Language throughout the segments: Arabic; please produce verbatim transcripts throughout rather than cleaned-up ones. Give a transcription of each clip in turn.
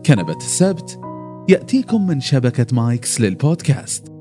كنبة السبت يأتيكم من شبكة مايكس للبودكاست.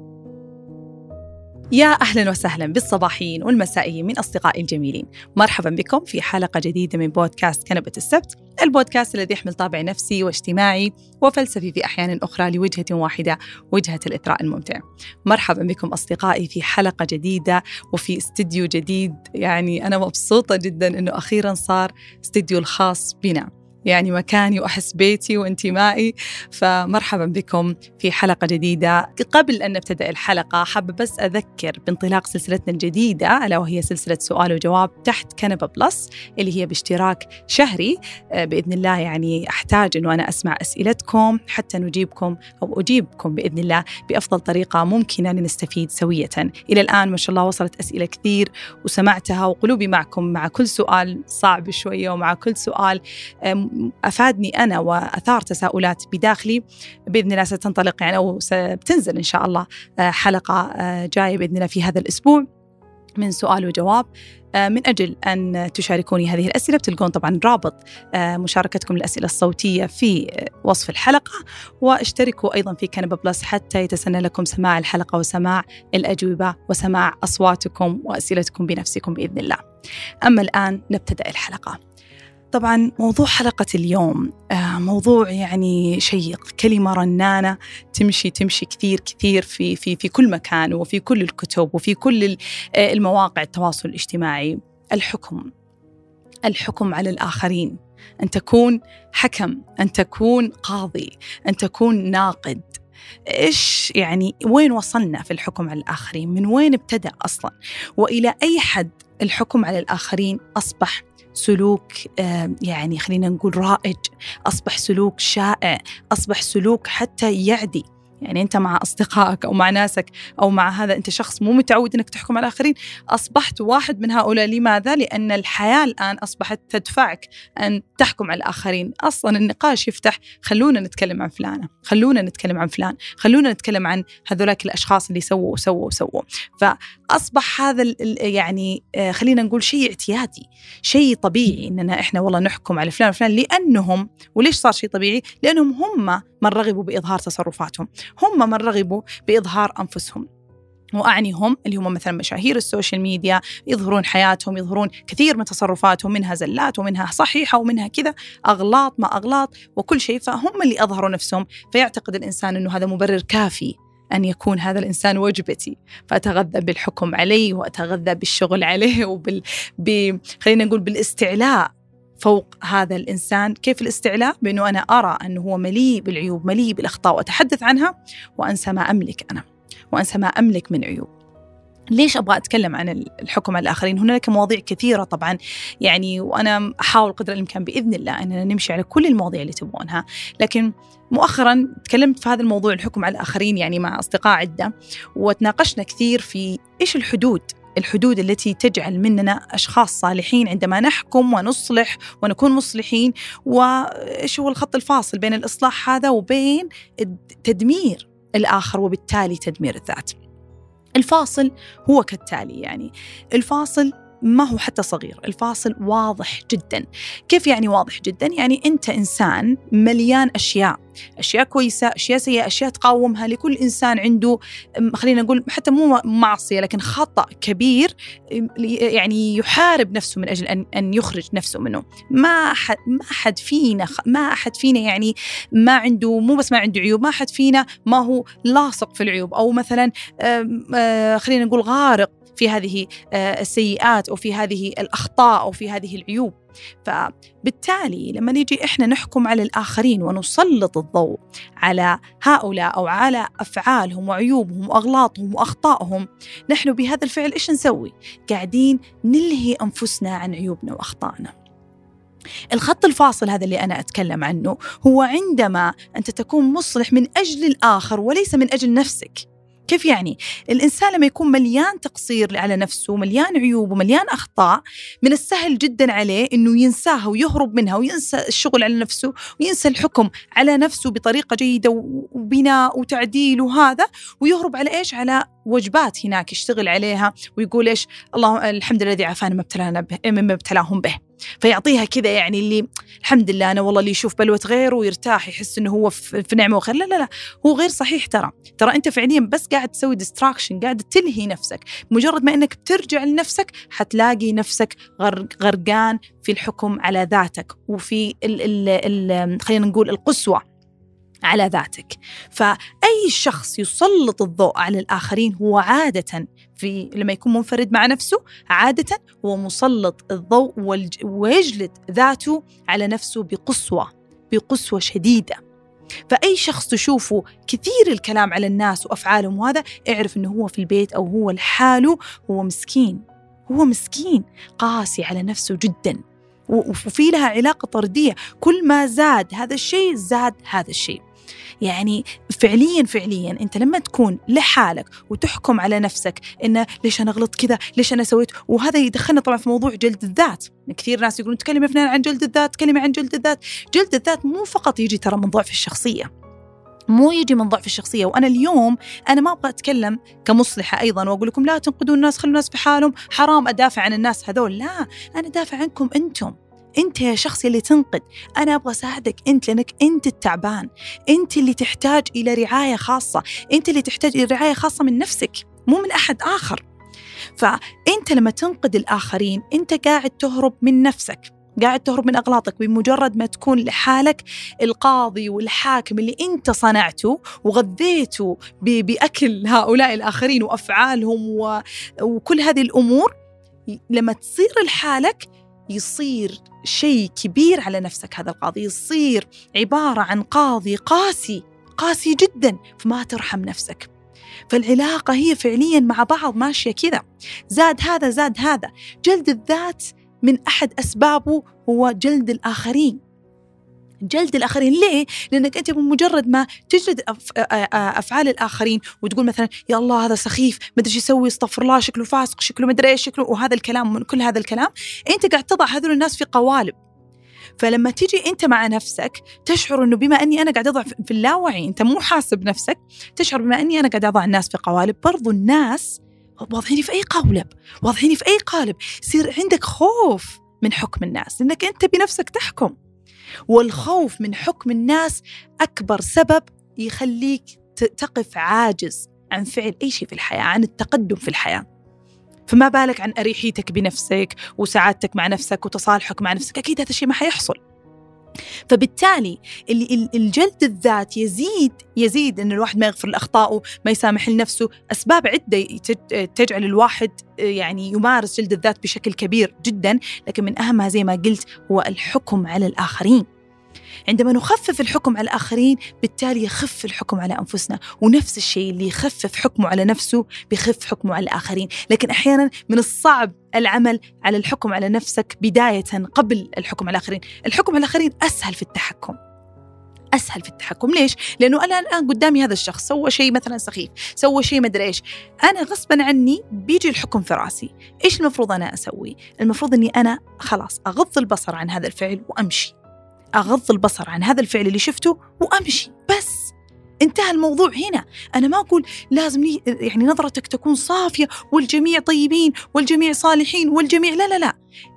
يا أهلا وسهلا بالصباحيين والمسائيين من أصدقائي الجميلين. مرحبا بكم في حلقة جديدة من بودكاست كنبة السبت، البودكاست الذي يحمل طابع نفسي واجتماعي وفلسفي في أحيان أخرى لوجهة واحدة، وجهة الإثراء الممتع. مرحبا بكم أصدقائي في حلقة جديدة وفي استديو جديد. يعني أنا مبسوطة جدا أنه أخيرا صار استديو الخاص بنا، يعني مكاني وأحس بيتي وانتمائي. فمرحبا بكم في حلقة جديدة. قبل أن نبتدأ الحلقة حابة بس أذكر بانطلاق سلسلتنا الجديدة، ألا وهي سلسلة سؤال وجواب تحت كنبة بلس، اللي هي باشتراك شهري بإذن الله. يعني أحتاج أنه أنا أسمع أسئلتكم حتى نجيبكم أو أجيبكم بإذن الله بأفضل طريقة ممكنة لنستفيد سوية. إلى الآن ما شاء الله وصلت أسئلة كثير وسمعتها، وقلوبي معكم مع كل سؤال صعب شوية ومع كل سؤال أفادني أنا وأثار تساؤلات بداخلي. بإذن الله ستنطلق يعني أو ستنزل إن شاء الله حلقة جاية بإذن الله في هذا الأسبوع من سؤال وجواب. من أجل أن تشاركوني هذه الأسئلة بتلقون طبعا رابط مشاركتكم الأسئلة الصوتية في وصف الحلقة، واشتركوا أيضا في كنبة بلس حتى يتسنى لكم سماع الحلقة وسماع الأجوبة وسماع أصواتكم وأسئلتكم بنفسكم بإذن الله. أما الآن نبتدأ الحلقة. طبعاً موضوع حلقة اليوم موضوع يعني شيق، كلمة رنانة تمشي تمشي كثير كثير في في في كل مكان وفي كل الكتب وفي كل المواقع التواصل الاجتماعي. الحكم، الحكم على الآخرين، أن تكون حكم، أن تكون قاضي، أن تكون ناقد. إيش يعني وين وصلنا في الحكم على الآخرين؟ من وين ابتدأ أصلاً؟ وإلى أي حد الحكم على الآخرين أصبح سلوك يعني خلينا نقول رائج، أصبح سلوك شائع، أصبح سلوك حتى يعدي. يعني أنت مع أصدقائك أو مع ناسك أو مع هذا أنت شخص مو متعود أنك تحكم على الآخرين، أصبحت واحد من هؤلاء. لماذا؟ لأن الحياة الآن أصبحت تدفعك أن تحكم على الآخرين. أصلا النقاش يفتح خلونا نتكلم عن فلانة، خلونا نتكلم عن فلان، خلونا نتكلم عن هذولاك الأشخاص اللي سووا وسووا وسووا. فأصبح هذا يعني خلينا نقول شيء اعتيادي، شيء طبيعي أننا إحنا والله نحكم على فلان وفلان لأنهم. وليش صار شيء طبيعي؟ لأنهم هم من رغبوا بإظهار تصرفاتهم، هم من رغبوا بإظهار أنفسهم. وأعني هم اللي هم مثلا مشاهير السوشيال ميديا، يظهرون حياتهم، يظهرون كثير من تصرفاتهم، منها زلات ومنها صحيحة ومنها كذا أغلاط ما أغلاط وكل شيء. فهم اللي أظهروا نفسهم، فيعتقد الإنسان أنه هذا مبرر كافي أن يكون هذا الإنسان وجبتي، فأتغذى بالحكم عليه وأتغذى بالشغل عليه وبال ب... خلينا نقول بالاستعلاء فوق هذا الإنسان. كيف الاستعلاء؟ بأنه أنا أرى أنه هو مليء بالعيوب، مليء بالأخطاء، وأتحدث عنها وأنسى ما أملك أنا، وأنسى ما أملك من عيوب. ليش أبغى أتكلم عن الحكم على الآخرين؟ هناك مواضيع كثيرة طبعا يعني، وأنا أحاول قدر الإمكان بإذن الله أننا نمشي على كل المواضيع اللي تبغونها. لكن مؤخرا تكلمت في هذا الموضوع الحكم على الآخرين يعني مع أصدقاء عدة، وتناقشنا كثير في إيش الحدود الحدود التي تجعل مننا أشخاص صالحين عندما نحكم ونصلح ونكون مصلحين، وإيش هو الخط الفاصل بين الإصلاح هذا وبين تدمير الآخر وبالتالي تدمير الذات. الفاصل هو كالتالي، يعني الفاصل ما هو حتى صغير، الفاصل واضح جدا. كيف يعني واضح جدا؟ يعني أنت إنسان مليان أشياء، أشياء كويسة، أشياء سيئة، أشياء تقاومها. لكل إنسان عنده خلينا نقول حتى مو معصية لكن خطأ كبير يعني يحارب نفسه من أجل أن أن يخرج نفسه منه. ما حد ما حد فينا ما أحد فينا يعني ما عنده، مو بس ما عنده عيوب، ما أحد فينا ما هو لاصق في العيوب، أو مثلا خلينا نقول غارق في هذه السيئات أو في هذه الأخطاء أو في هذه العيوب. فبالتالي لما نيجي إحنا نحكم على الآخرين ونسلط الضوء على هؤلاء أو على أفعالهم وعيوبهم وأغلاطهم وأخطائهم، نحن بهذا الفعل إيش نسوي؟ قاعدين نلهي أنفسنا عن عيوبنا وأخطائنا. الخط الفاصل هذا اللي أنا أتكلم عنه هو عندما أنت تكون مصلح من أجل الآخر وليس من أجل نفسك. كيف يعني؟ الإنسان لما يكون مليان تقصير على نفسه، مليان عيوب ومليان أخطاء، من السهل جدا عليه إنه ينساها ويهرب منها وينسى الشغل على نفسه وينسى الحكم على نفسه بطريقة جيدة وبناء وتعديل وهذا، ويهرب على إيش؟ على وجبات هناك يشتغل عليها ويقول إيش الله الحمد لله الذي عافانا ما ابتلانا به مما ابتلاهم به، فيعطيها كذا يعني اللي الحمد لله أنا والله اللي يشوف بلوة غيره ويرتاح يحس إنه هو في نعمة وخير. لا لا لا، هو غير صحيح. ترى ترى أنت فعليا بس قاعد تسوي ديستراكشن، قاعد تلهي نفسك. مجرد ما إنك بترجع لنفسك حتلاقي نفسك غرقان في الحكم على ذاتك وفي ال ال ال خلينا نقول القسوة على ذاتك. فأي شخص يسلط الضوء على الآخرين هو عادة في لما يكون منفرد مع نفسه عادة هو مسلط الضوء ويجلد ذاته على نفسه بقسوة بقسوة شديدة. فأي شخص تشوفه كثير الكلام على الناس وأفعالهم وهذا اعرف أنه هو في البيت أو هو لحاله هو مسكين، هو مسكين قاسي على نفسه جدا، وفي لها علاقة طردية. كل ما زاد هذا الشيء زاد هذا الشيء. يعني فعليا فعليا أنت لما تكون لحالك وتحكم على نفسك إن ليش أنا غلط كذا، ليش أنا سويت، وهذا يدخلنا طبعا في موضوع جلد الذات. كثير ناس يقولون تكلم فنان عن جلد الذات، تكلمي عن جلد الذات. جلد الذات مو فقط يجي ترى من ضعف الشخصية، مو يجي من ضعف الشخصية. وأنا اليوم أنا ما أبغى أتكلم كمصلحة أيضا وأقول لكم لا تنقدوا الناس، خلوا الناس بحالهم، حرام أدافع عن الناس هذول. لا، أنا دافع عنكم أنتم، أنت يا شخص اللي تنقد. أنا أبغى أساعدك أنت، لأنك أنت التعبان، أنت اللي تحتاج إلى رعاية خاصة، أنت اللي تحتاج إلى رعاية خاصة من نفسك مو من أحد آخر. فأنت لما تنقد الآخرين أنت قاعد تهرب من نفسك، قاعد تهرب من أغلاطك. بمجرد ما تكون لحالك القاضي والحاكم اللي أنت صنعته وغذيته بأكل هؤلاء الآخرين وأفعالهم وكل هذه الأمور، لما تصير لحالك يصير شيء كبير على نفسك. هذا القاضي يصير عبارة عن قاضي قاسي قاسي جدا، فما ترحم نفسك. فالعلاقة هي فعليا مع بعض ماشية كذا، زاد هذا زاد هذا. جلد الذات من أحد أسبابه هو جلد الآخرين. جلد الآخرين ليه؟ لأنك أنت بمجرد ما تجلد أفعال الآخرين وتقول مثلا يا الله هذا سخيف ما أدري يسوي، استغفر الله، شكله فاسق، شكله ما أدري إيش شكله، وهذا الكلام من كل هذا الكلام، أنت قاعد تضع هذول الناس في قوالب. فلما تيجي أنت مع نفسك تشعر أنه بما أني أنا قاعد أضع في اللاوعي، أنت مو حاسب نفسك، تشعر بما أني أنا قاعد أضع الناس في قوالب، برضو الناس واضعيني في أي قالب، واضعيني في أي قالب. يصير عندك خوف من حكم الناس لأنك أنت بنفسك تحكم. والخوف من حكم الناس أكبر سبب يخليك تقف عاجز عن فعل أي شيء في الحياة، عن التقدم في الحياة. فما بالك عن أريحيتك بنفسك وسعادتك مع نفسك وتصالحك مع نفسك، أكيد هذا الشيء ما حيحصل. فبالتالي الجلد الذات يزيد يزيد أن الواحد ما يغفر لأخطائه، ما يسامح لنفسه. أسباب عدة تجعل الواحد يعني يمارس جلد الذات بشكل كبير جدا، لكن من أهمها زي ما قلت هو الحكم على الآخرين. عندما نخفف الحكم على الآخرين بالتالي يخف الحكم على أنفسنا، ونفس الشيء اللي يخفف حكمه على نفسه بيخف حكمه على الآخرين. لكن أحيانا من الصعب العمل على الحكم على نفسك بداية قبل الحكم على الآخرين. الحكم على الآخرين أسهل في التحكم، أسهل في التحكم. ليش؟ لأنه أنا الآن قدامي هذا الشخص سوى شيء مثلا سخيف، سوى شيء مدري إيش، أنا غصبا عني بيجي الحكم في راسي. إيش المفروض أنا أسوي؟ المفروض أني أنا خلاص أغض البصر عن هذا الفعل وأمشي، أغض البصر عن هذا الفعل اللي شفته وأمشي، بس انتهى الموضوع هنا. أنا ما أقول لازم يعني نظرتك تكون صافية والجميع طيبين والجميع صالحين والجميع، لا لا لا،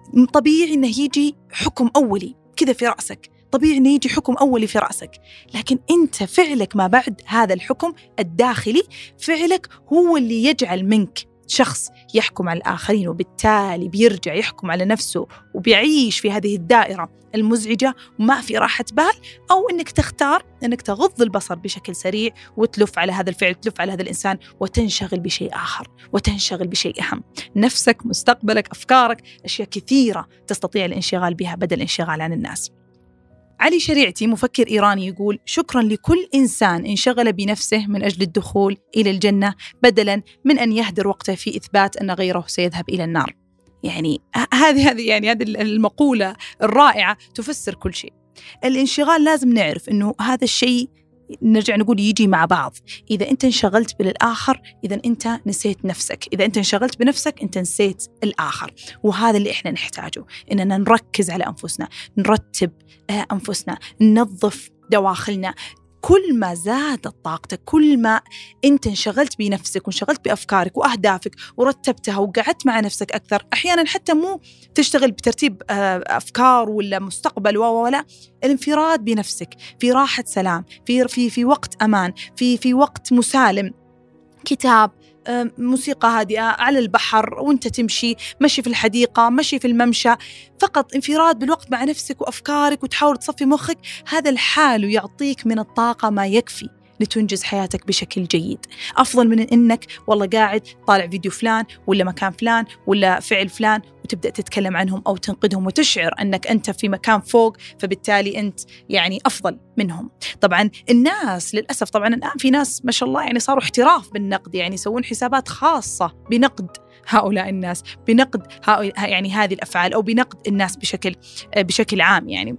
طبيعي إنه يجي حكم أولي كذا في رأسك، طبيعي إنه يجي حكم أولي في رأسك، لكن أنت فعلك ما بعد هذا الحكم الداخلي، فعلك هو اللي يجعل منك شخص يحكم على الآخرين، وبالتالي بيرجع يحكم على نفسه وبيعيش في هذه الدائرة المزعجة وما في راحة بال. أو أنك تختار أنك تغض البصر بشكل سريع وتلف على هذا الفعل، تلف على هذا الإنسان وتنشغل بشيء آخر، وتنشغل بشيء أهم، نفسك، مستقبلك، أفكارك، أشياء كثيرة تستطيع الانشغال بها بدل الانشغال عن الناس. علي شريعتي مفكر إيراني يقول: شكرا لكل إنسان انشغل بنفسه من أجل الدخول إلى الجنة بدلا من أن يهدر وقته في إثبات أن غيره سيذهب إلى النار. يعني هذه هذه يعني هذه المقولة الرائعة تفسر كل شيء. الانشغال لازم نعرف إنه هذا الشيء نرجع نقول يجي مع بعض. إذا أنت انشغلت بالآخر إذا أنت نسيت نفسك، إذا أنت انشغلت بنفسك أنت نسيت الآخر. وهذا اللي إحنا نحتاجه، إننا نركز على أنفسنا، نرتب أنفسنا، ننظف دواخلنا. كل ما زادت طاقتك، كل ما أنت انشغلت بنفسك وانشغلت بأفكارك وأهدافك ورتبتها وقعدت مع نفسك أكثر. أحيانا حتى مو تشتغل بترتيب أفكار ولا مستقبل ولا الانفراد بنفسك في راحة سلام، في في في وقت أمان، في في وقت مسالم، كتاب، موسيقى هادئة على البحر وانت تمشي، مشي في الحديقة، مشي في الممشى، فقط انفراد بالوقت مع نفسك وأفكارك وتحاول تصفي مخك. هذا الحال يعطيك من الطاقة ما يكفي لتنجز حياتك بشكل جيد، أفضل من إنك والله قاعد طالع فيديو فلان ولا مكان فلان ولا فعل فلان وتبدأ تتكلم عنهم أو تنقدهم وتشعر أنك أنت في مكان فوق، فبالتالي أنت يعني أفضل منهم. طبعا الناس للأسف طبعا الآن في ناس ما شاء الله يعني صاروا احتراف بالنقد، يعني يسوون حسابات خاصة بنقد هؤلاء الناس، بنقد يعني هذه الأفعال أو بنقد الناس بشكل بشكل عام يعني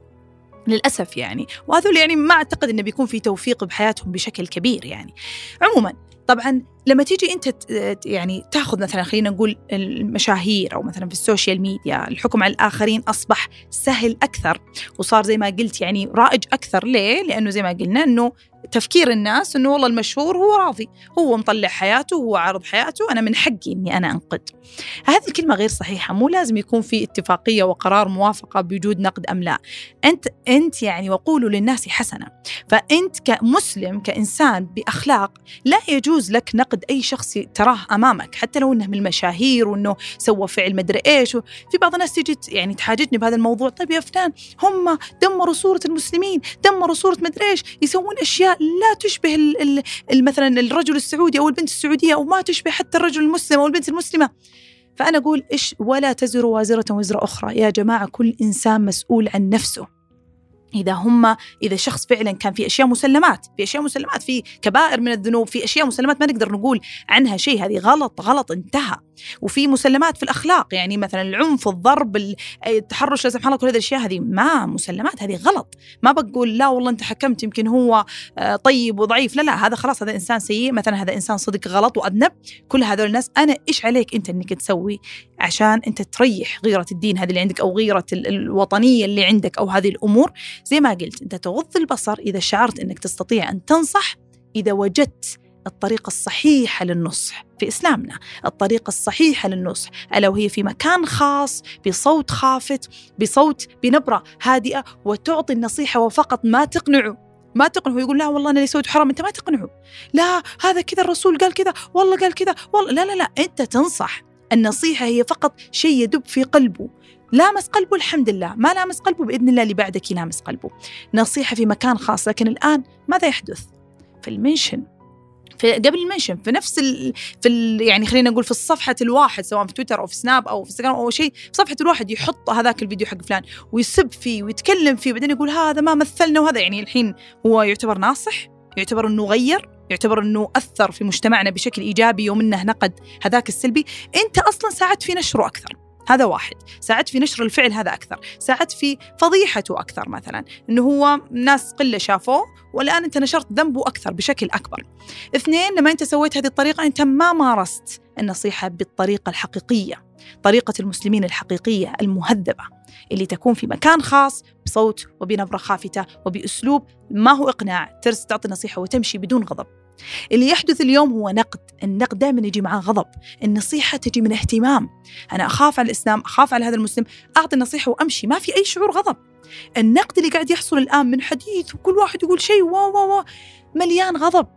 للأسف يعني. وهذول يعني ما أعتقد أنه بيكون في توفيق بحياتهم بشكل كبير يعني. عموما طبعا لما تيجي أنت يعني تأخذ مثلا خلينا نقول المشاهير أو مثلا في السوشيال ميديا، الحكم على الآخرين أصبح سهل أكثر وصار زي ما قلت يعني رائج أكثر. ليه؟ لأنه زي ما قلنا أنه تفكير الناس أنه والله المشهور هو راضي، هو مطلع حياته، هو عارض حياته، أنا من حقي أني أنا أنقد. هذه الكلمة غير صحيحة. مو لازم يكون في اتفاقية وقرار موافقة بوجود نقد أم لا. أنت أنت يعني وقولوا للناس حسنة. فأنت كمسلم كإنسان بأخلاق لا يجوز لك نقد أي شخص تراه أمامك حتى لو أنه من المشاهير وأنه سوى فعل مدري إيش. في بعض الناس تيجي يعني تحاججني بهذا الموضوع، طيب يا فلان هم دمروا صورة المسلمين، دمروا صورة مدري إيش، يسوون أشياء لا تشبه ال ال مثلا الرجل السعودي أو البنت السعودية أو ما تشبه حتى الرجل المسلم أو البنت المسلمة. فأنا أقول إيش ولا تزر وازرة وزر أخرى. يا جماعة كل إنسان مسؤول عن نفسه. إذا هم إذا شخص فعلا كان في أشياء مسلمات، في أشياء مسلمات في كبائر من الذنوب، في أشياء مسلمات ما نقدر نقول عنها شيء، هذه غلط غلط انتهى. وفي مسلمات في الأخلاق يعني مثلا العنف، الضرب، التحرش، لا سمح الله، كل هذه الأشياء هذه ما مسلمات، هذه غلط. ما بقول لا والله أنت حكمت يمكن هو طيب وضعيف، لا لا، هذا خلاص هذا إنسان سيء مثلا، هذا إنسان صدق غلط وأذنب. كل هذول الناس أنا إيش عليك أنت أنك تسوي عشان أنت تريح غيرة الدين هذه اللي عندك أو غيرة الوطنية اللي عندك أو هذه الأمور. زي ما قلت أنت تغض البصر إذا شعرت أنك تستطيع أن تنصح، إذا وجدت الطريقة الصحيحة للنصح في إسلامنا، الطريقة الصحيحة للنصح ألا وهي في مكان خاص بصوت خافت، بصوت بنبرة هادئة، وتعطي النصيحة وفقط ما تقنعه. ما تقنعه يقول لا والله أنا اللي سويت حرام، أنت ما تقنعه. لا هذا كذا الرسول قال كذا، والله قال كذا، والله لا لا لا، أنت تنصح. النصيحة هي فقط شيء يدب في قلبه. لامس قلبه الحمد لله، ما لامس قلبه بإذن الله اللي بعدك يلامس قلبه. نصيحة في مكان خاص. لكن الآن ماذا يحدث؟ في المنشن، في قبل المنشن، في نفس ال في ال يعني خلينا نقول في الصفحة الواحد سواء في تويتر أو في سناب أو في انستغرام أو شيء، في صفحة الواحد يحط هذاك الفيديو حق فلان ويسب فيه ويتكلم فيه، بعدين يقول هذا ما مثلنا وهذا. يعني الحين هو يعتبر ناصح؟ يعتبر أنه غير؟ يعتبر أنه أثر في مجتمعنا بشكل إيجابي يوم أنه نقد هذاك السلبي؟ أنت أصلا ساعدت في نشره أكثر، هذا واحد. ساعدت في نشر الفعل هذا أكثر، ساعدت في فضيحته أكثر، مثلا إنه هو ناس قلة شافوه والآن أنت نشرت ذنبه أكثر بشكل أكبر. اثنين، لما أنت سويت هذه الطريقة أنت ما مارست النصيحة بالطريقة الحقيقية، طريقة المسلمين الحقيقية المهذبة اللي تكون في مكان خاص بصوت وبنبرة خافتة وبأسلوب ما هو إقناع، ترس تعطي نصيحة وتمشي بدون غضب. اللي يحدث اليوم هو نقد. النقد دائما يجي معه غضب، النصيحة تجي من اهتمام. أنا أخاف على الإسلام، أخاف على هذا المسلم، أعطي النصيحة وأمشي، ما في أي شعور غضب. النقد اللي قاعد يحصل الآن من حديث وكل واحد يقول شيء واو واو مليان غضب.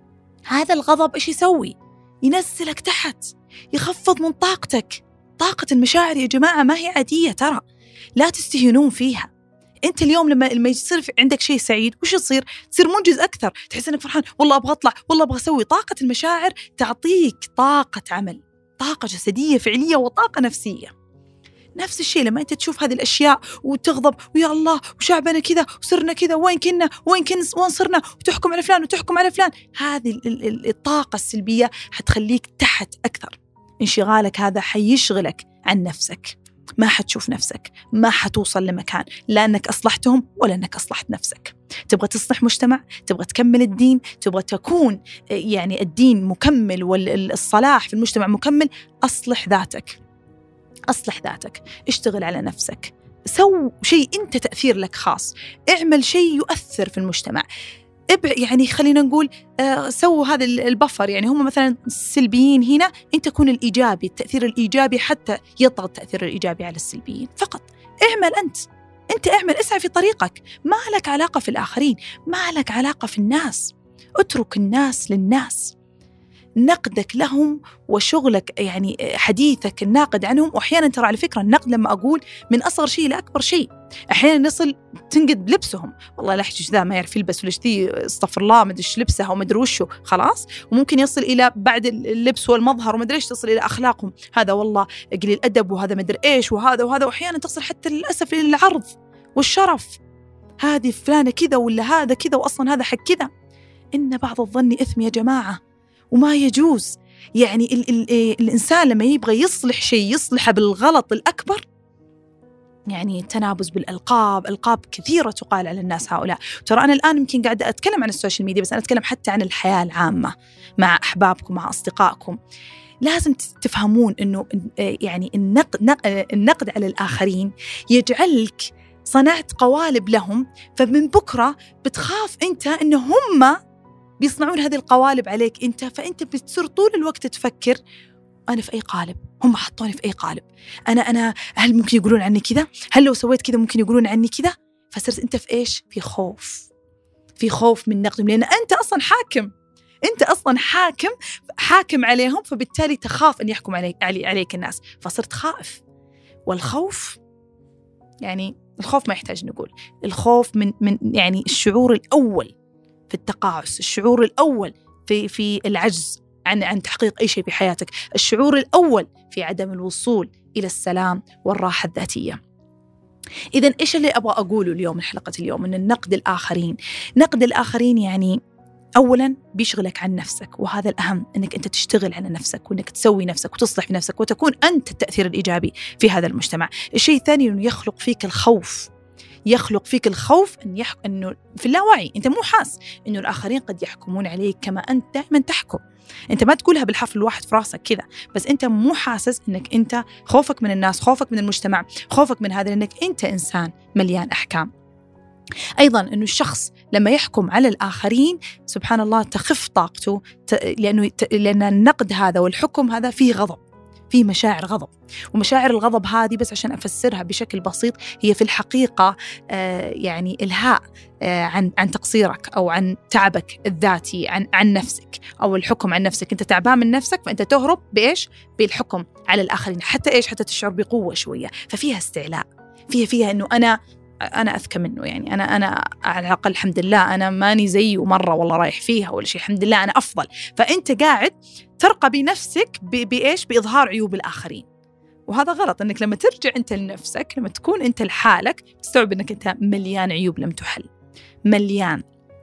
هذا الغضب إيش يسوي؟ ينزلك تحت، يخفض من طاقتك. طاقة المشاعر يا جماعة ما هي عادية، ترى لا تستهينون فيها. أنت اليوم لما لما يصير عندك شيء سعيد وش يصير؟ تصير منجز أكثر، تحس إنك فرحان، والله أبغى أطلع، والله أبغى أسوي. طاقة المشاعر تعطيك طاقة عمل، طاقة جسدية فعلية وطاقة نفسية. نفس الشيء لما أنت تشوف هذه الأشياء وتغضب ويا الله وشعبنا كذا وصرنا كذا وين كنا وين كنا وين صرنا وتحكم على فلان وتحكم على فلان، هذه الطاقة السلبية حتخليك تحت أكثر. انشغالك هذا حيشغلك عن نفسك، ما حتشوف نفسك، ما حتوصل لمكان، لا أنك أصلحتهم ولا أنك أصلحت نفسك. تبغى تصلح مجتمع، تبغى تكمل الدين، تبغى تكون يعني الدين مكمل والصلاح في المجتمع مكمل، أصلح ذاتك، أصلح ذاتك، اشتغل على نفسك، سو شيء أنت تأثير لك خاص، اعمل شيء يؤثر في المجتمع. يعني خلينا نقول آه سووا هذا البفر، يعني هم مثلا السلبيين هنا، أنت تكون الإيجابي، التأثير الإيجابي حتى يطغى التأثير الإيجابي على السلبيين. فقط اعمل أنت أنت اعمل، اسعى في طريقك، ما لك علاقة في الآخرين، ما لك علاقة في الناس، اترك الناس للناس. نقدك لهم وشغلك يعني حديثك الناقد عنهم، وأحيانا ترى على فكرة النقد لما أقول من أصغر شيء لأكبر شيء، أحيانا نصل تنقد بلبسهم، والله لا حجج ذا ما يعرف يلبس، وليش ذي استغفر الله مدريش لبسها ومدري وشه خلاص. وممكن يصل إلى بعد اللبس والمظهر ومدري إيش تصل إلى أخلاقهم، هذا والله قليل الأدب وهذا مدري إيش وهذا وهذا، وأحيانا تصل حتى للأسف إلى العرض والشرف، هذه فلانة كذا ولا هذا كذا وأصلا هذا حق كذا. إن بعض الظن إثم يا جماعة، وما يجوز. يعني ال ال الإنسان لما يبغى يصلح شيء يصلحه بالغلط الأكبر، يعني التنابز بالألقاب، ألقاب كثيرة تقال على الناس هؤلاء. ترى أنا الآن يمكن قاعدة أتكلم عن السوشيال ميديا، بس أنا أتكلم حتى عن الحياة العامة مع أحبابكم مع أصدقائكم. لازم تفهمون أنه يعني النقد, النقد على الآخرين يجعلك صنعت قوالب لهم، فمن بكرة بتخاف أنت أنه هم بيصنعون هذه القوالب عليك أنت، فأنت بتصير طول الوقت تفكر أنا في أي قالب، هم حطوني في أي قالب، أنا أنا هل ممكن يقولون عني كذا؟ هل لو سويت كذا ممكن يقولون عني كذا؟ فصرت أنت في إيش؟ في خوف، في خوف من نقدهم، لأن أنت أصلا حاكم، أنت أصلا حاكم حاكم عليهم، فبالتالي تخاف أن يحكم عليك عليك الناس، فصرت خائف. والخوف يعني الخوف ما يحتاج نقول، الخوف من من يعني الشعور الأول في التقاعس، الشعور الأول في في العجز عن عن تحقيق أي شيء في حياتك، الشعور الأول في عدم الوصول إلى السلام والراحة الذاتية. إذن إيش اللي أبغى أقوله اليوم من حلقة اليوم؟ أن النقد الآخرين، نقد الآخرين يعني أولاً بيشغلك عن نفسك، وهذا الأهم، أنك أنت تشتغل على نفسك وأنك تسوي نفسك وتصلح في نفسك وتكون أنت التأثير الإيجابي في هذا المجتمع. الشيء الثاني أنه يخلق فيك الخوف، يخلق فيك الخوف أن يح... أنه في اللاوعي أنت مو حاس أنه الآخرين قد يحكمون عليك كما أنت دائما تحكم. أنت ما تقولها بالحرف الواحد في راسك كذا، بس أنت مو حاسس أنك أنت خوفك من الناس، خوفك من المجتمع، خوفك من هذا، لأنك أنت إنسان مليان أحكام. أيضاً أنه الشخص لما يحكم على الآخرين سبحان الله تخف طاقته، لأنه لأن النقد هذا والحكم هذا فيه غضب، فيه مشاعر غضب، ومشاعر الغضب هذه بس عشان أفسرها بشكل بسيط هي في الحقيقة آه يعني إلهاء آه عن عن تقصيرك أو عن تعبك الذاتي عن عن نفسك، أو الحكم عن نفسك. أنت تعبان من نفسك فأنت تهرب بإيش؟ بالحكم على الآخرين، حتى إيش؟ حتى تشعر بقوة شوية، ففيها استعلاء، فيها فيها إنه أنا أنا أذكى منه، يعني أنا أنا على الأقل الحمد لله أنا ماني زيه مرة والله رايح فيها ولا شيء، الحمد لله أنا أفضل. فأنت قاعد ترقى بنفسك بإيش؟ بإظهار عيوب الآخرين، وهذا غلط. أنك لما ترجع أنت لنفسك، لما تكون أنت لحالك، تستوعب أنك أنت مليان عيوب لم تحل، مليان.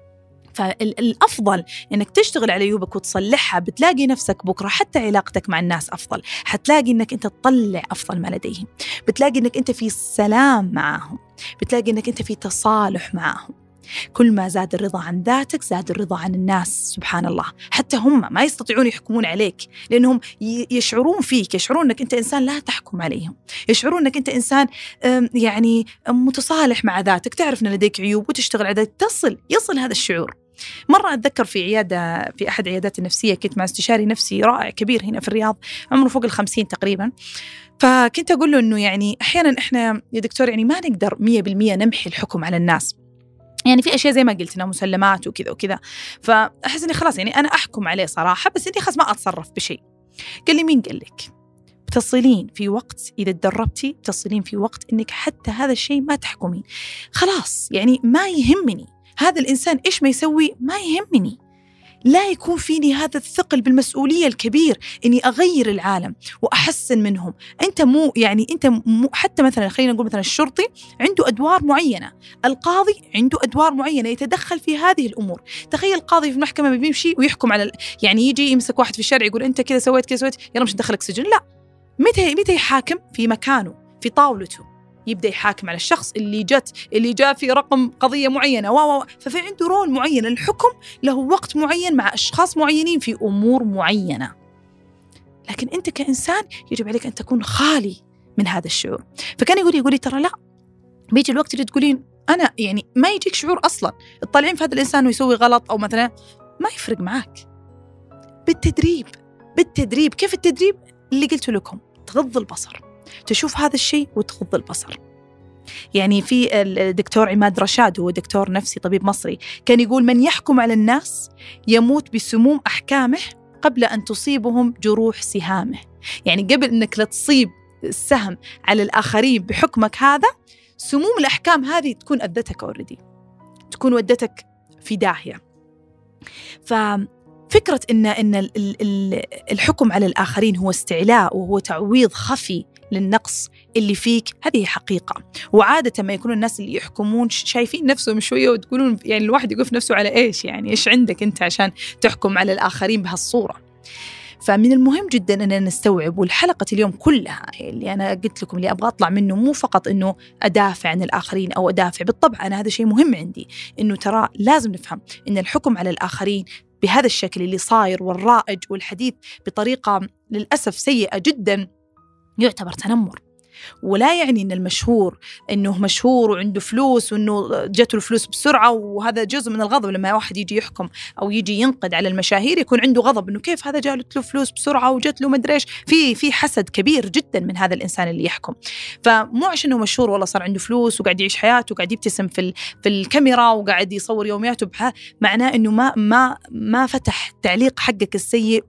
فالأفضل أنك تشتغل على عيوبك وتصلحها، بتلاقي نفسك بكرة حتى علاقتك مع الناس أفضل، حتلاقي أنك أنت تطلع أفضل ما لديهم، بتلاقي أنك أنت في سلام معهم، بتلاقي أنك أنت في تصالح معهم. كل ما زاد الرضا عن ذاتك زاد الرضا عن الناس. سبحان الله، حتى هم ما يستطيعون يحكمون عليك، لأنهم يشعرون فيك، يشعرون أنك أنت إنسان لا تحكم عليهم، يشعرون أنك أنت إنسان يعني متصالح مع ذاتك، تعرف أن لديك عيوب وتشتغل على ذلك، تصل يصل هذا الشعور. مرة أتذكر في عيادة في أحد عيادات النفسية، كنت مع استشاري نفسي رائع كبير هنا في الرياض، عمره فوق الخمسين تقريبا، فكنت أقول له أنه يعني أحيانا إحنا يا دكتور يعني ما نقدر مية بالمية نمحي الحكم على الناس، يعني في أشياء زي ما قلت إنها مسلمات وكذا وكذا، فأحس إني خلاص يعني أنا أحكم عليه صراحة، بس إني خلاص ما أتصرف بشيء. قال لي مين قال لك؟ بتصلين في وقت إذا تدربتي بتصلين في وقت إنك حتى هذا الشيء ما تحكمين، خلاص يعني ما يهمني هذا الإنسان إيش ما يسوي، ما يهمني، لا يكون فيني هذا الثقل بالمسؤولية الكبير إني أغير العالم وأحسن منهم. أنت مو يعني أنت مو حتى مثلا خلينا نقول مثلا الشرطي عنده أدوار معينة، القاضي عنده أدوار معينة يتدخل في هذه الأمور. تخيل القاضي في المحكمة بيمشي ويحكم على يعني يجي يمسك واحد في الشارع يقول أنت كذا سويت كذا سويت يلا مش ندخلك سجن، لا، متى متى يحاكم؟ في مكانه في طاولته، يبدأ يحاكم على الشخص اللي جت اللي جاء في رقم قضية معينة و ففي عنده رول معين، الحكم له وقت معين مع أشخاص معينين في أمور معينة. لكن أنت كإنسان يجب عليك أن تكون خالي من هذا الشعور. فكان يقول يقولي ترى لا، بيجي الوقت اللي تقولين أنا يعني ما يجيك شعور أصلاً تطلعين في هذا الإنسان ويسوي غلط أو مثلاً ما يفرق معك. بالتدريب بالتدريب كيف التدريب؟ اللي قلت لكم، تغض البصر، تشوف هذا الشيء وتغض البصر. يعني في الدكتور عماد رشاد، هو دكتور نفسي طبيب مصري، كان يقول من يحكم على الناس يموت بسموم أحكامه قبل أن تصيبهم جروح سهامه. يعني قبل أنك لا تصيب السهم على الآخرين بحكمك هذا، سموم الأحكام هذه تكون أذتك أوريدي، تكون ودتك في داهية. ففكرة إن إن الحكم على الآخرين هو استعلاء وهو تعويض خفي للنقص اللي فيك، هذه حقيقة. وعادة ما يكونوا الناس اللي يحكمون شايفين نفسهم شوية وتقولون يعني الواحد يقف نفسه على إيش، يعني إيش عندك أنت عشان تحكم على الآخرين بهالصورة. فمن المهم جدا أننا نستوعب، والحلقة اليوم كلها اللي أنا قلت لكم اللي أبغى أطلع منه مو فقط أنه أدافع عن الآخرين أو أدافع، بالطبع أنا هذا شيء مهم عندي، أنه ترى لازم نفهم أن الحكم على الآخرين بهذا الشكل اللي صاير والرائج والحديث بطريقة للأسف سيئة جدا يعتبر تنمر. ولا يعني أن المشهور أنه مشهور وعنده فلوس وأنه جاته الفلوس بسرعة، وهذا جزء من الغضب. لما واحد يجي يحكم أو يجي ينقد على المشاهير يكون عنده غضب أنه كيف هذا جات له فلوس بسرعة وجات له مدري إيش. في في حسد كبير جدا من هذا الإنسان اللي يحكم. فمو عشان إنه مشهور والله صار عنده فلوس وقاعد يعيش حياته وقاعد يبتسم في في الكاميرا وقاعد يصور يومياته بها معناه إنه ما ما ما فتح تعليق حقك السيء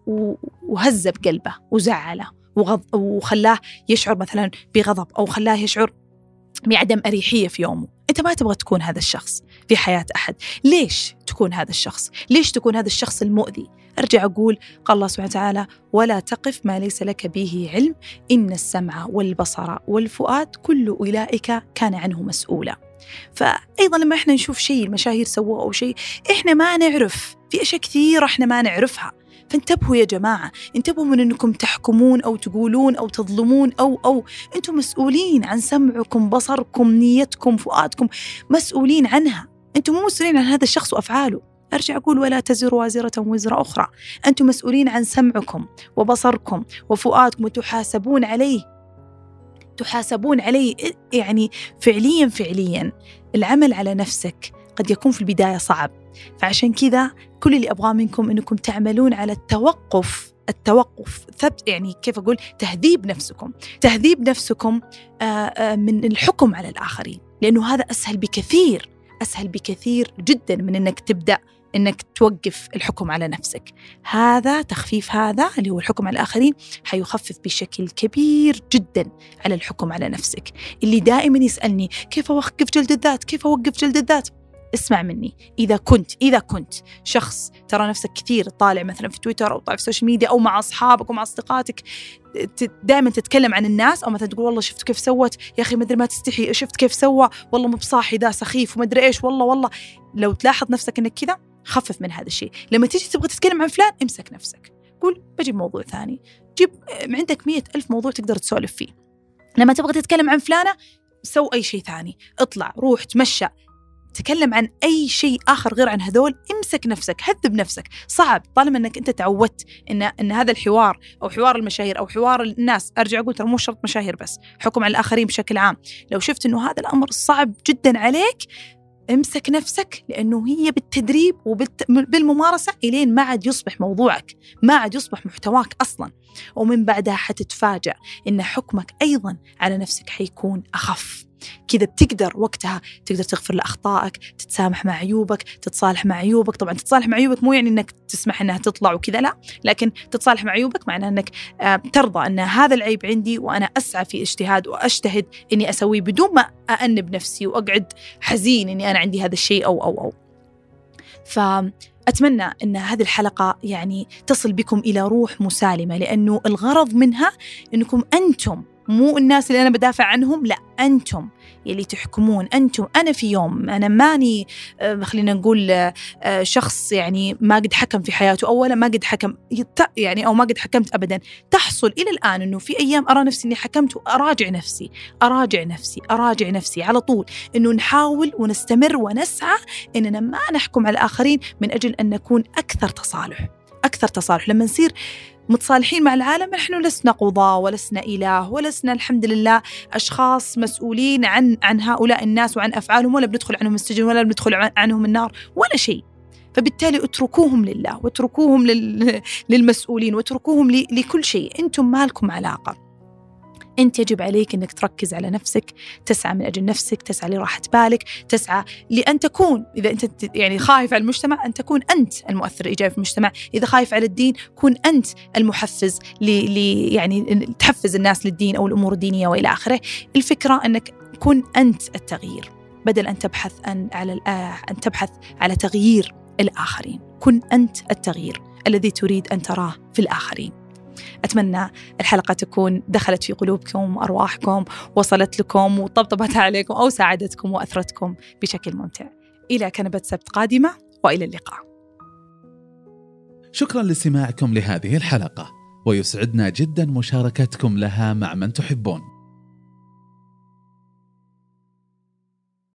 وهز بقلبه وزعله وغض وخلاه يشعر مثلا بغضب أو خلاه يشعر بعدم أريحية في يومه. أنت ما تبغى تكون هذا الشخص في حياة أحد. ليش تكون هذا الشخص؟ ليش تكون هذا الشخص المؤذي؟ أرجع أقول قال الله سبحانه وتعالى ولا تقف ما ليس لك به علم إن السمع والبصر والفؤاد كل أولئك كان عنه مسؤولا. فأيضا لما إحنا نشوف شيء المشاهير سووه أو شيء إحنا ما نعرف، في أشياء كثيرة إحنا ما نعرفها. فانتبهوا يا جماعة، انتبهوا من أنكم تحكمون أو تقولون أو تظلمون أو أو أنتم مسؤولين عن سمعكم، بصركم، نيتكم، فؤادكم، مسؤولين عنها. أنتم مو مسؤولين عن هذا الشخص وأفعاله. أرجع أقول ولا تزر وازرة وزر أخرى. أنتم مسؤولين عن سمعكم وبصركم وفؤادكم وتحاسبون عليه، تحاسبون عليه. يعني فعليا فعليا العمل على نفسك قد يكون في البداية صعب. فعشان كذا كل اللي أبغاه منكم أنكم تعملون على التوقف التوقف ثبت، يعني كيف أقول، تهذيب نفسكم تهذيب نفسكم من الحكم على الآخرين، لأنه هذا أسهل بكثير أسهل بكثير جدا من أنك تبدأ أنك توقف الحكم على نفسك. هذا تخفيف، هذا اللي هو الحكم على الآخرين حيخفف بشكل كبير جدا على الحكم على نفسك. اللي دائما يسألني كيف أوقف جلد الذات كيف أوقف جلد الذات اسمع مني، إذا كنت إذا كنت شخص ترى نفسك كثير طالع مثلا في تويتر أو طالع في السوشيال ميديا أو مع أصحابك ومع أصدقائك دائما تتكلم عن الناس، أو مثلا تقول والله شفت كيف سوت يا أخي مدري ما تستحي، شفت كيف سوى والله مبصاحي ذا سخيف ومدري إيش والله والله. لو تلاحظ نفسك إنك كذا خفف من هذا الشيء. لما تيجي تبغى تتكلم عن فلان امسك نفسك، قول بجيب موضوع ثاني، جيب عندك مية ألف موضوع تقدر تسولف فيه. لما تبغى تتكلم عن فلانة سو أي شيء ثاني، اطلع روح تمشى، تكلم عن أي شيء آخر غير عن هذول. امسك نفسك، هذب نفسك. صعب طالما أنك أنت تعودت إن إن هذا الحوار أو حوار المشاهير أو حوار الناس، أرجع أقول ترى مو شرط مشاهير بس، حكم على الآخرين بشكل عام. لو شفت إنه هذا الأمر صعب جدا عليك امسك نفسك، لأنه هي بالتدريب وبالممارسة إلين ما عاد يصبح موضوعك، ما عاد يصبح محتواك أصلا. ومن بعدها حتتفاجأ إن حكمك أيضا على نفسك حيكون أخف. كذا بتقدر وقتها تقدر تغفر لأخطائك، تتسامح مع عيوبك، تتصالح مع عيوبك. طبعا تتصالح مع عيوبك مو يعني أنك تسمح أنها تطلع وكذا، لا، لكن تتصالح مع عيوبك معناه أنك ترضى أن هذا العيب عندي وأنا أسعى في اجتهاد وأجتهد أني أسويه بدون ما أأنب نفسي وأقعد حزين أني أنا عندي هذا الشيء أو أو أو فأتمنى أن هذه الحلقة يعني تصل بكم إلى روح مسالمة، لأنه الغرض منها أنكم أنتم، مو الناس اللي أنا بدافع عنهم، لا، أنتم يلي تحكمون. أنتم أنا في يوم أنا ماني خلينا نقول شخص يعني ما قد حكم في حياته، أولا ما قد حكم يعني أو ما قد حكمت أبدا. تحصل إلى الآن أنه في أيام أرى نفسي أني حكمت وأراجع نفسي أراجع نفسي أراجع نفسي على طول، أنه نحاول ونستمر ونسعى أننا ما نحكم على الآخرين من أجل أن نكون أكثر تصالح أكثر تصالح. لما نصير متصالحين مع العالم. نحن لسنا قضاة ولسنا إله ولسنا الحمد لله أشخاص مسؤولين عن عن هؤلاء الناس وعن أفعالهم، ولا بندخل عنهم السجن ولا بندخل عنهم النار ولا شيء. فبالتالي اتركوهم لله واتركوهم لل... للمسؤولين واتركوهم ل... لكل شيء. أنتم ما لكم علاقة. أنت يجب عليك أنك تركز على نفسك، تسعى من أجل نفسك، تسعى لراحة بالك، تسعى لأن تكون، إذا أنت يعني خايف على المجتمع، أن تكون أنت المؤثر الإيجابي في المجتمع. إذا خايف على الدين، كن أنت المحفز ل... ل... يعني تحفز الناس للدين أو الأمور الدينية وإلى آخره. الفكرة أنك كن أنت التغيير، بدل أن تبحث أن على أن تبحث على تغيير الآخرين. كن أنت التغيير الذي تريد أن تراه في الآخرين. أتمنى الحلقة تكون دخلت في قلوبكم وأرواحكم، وصلت لكم وطبطبت عليكم أو ساعدتكم وأثرتكم بشكل ممتع. إلى كنبة سبت قادمة، وإلى اللقاء. شكرا لاستماعكم لهذه الحلقة، ويسعدنا جدا مشاركتكم لها مع من تحبون.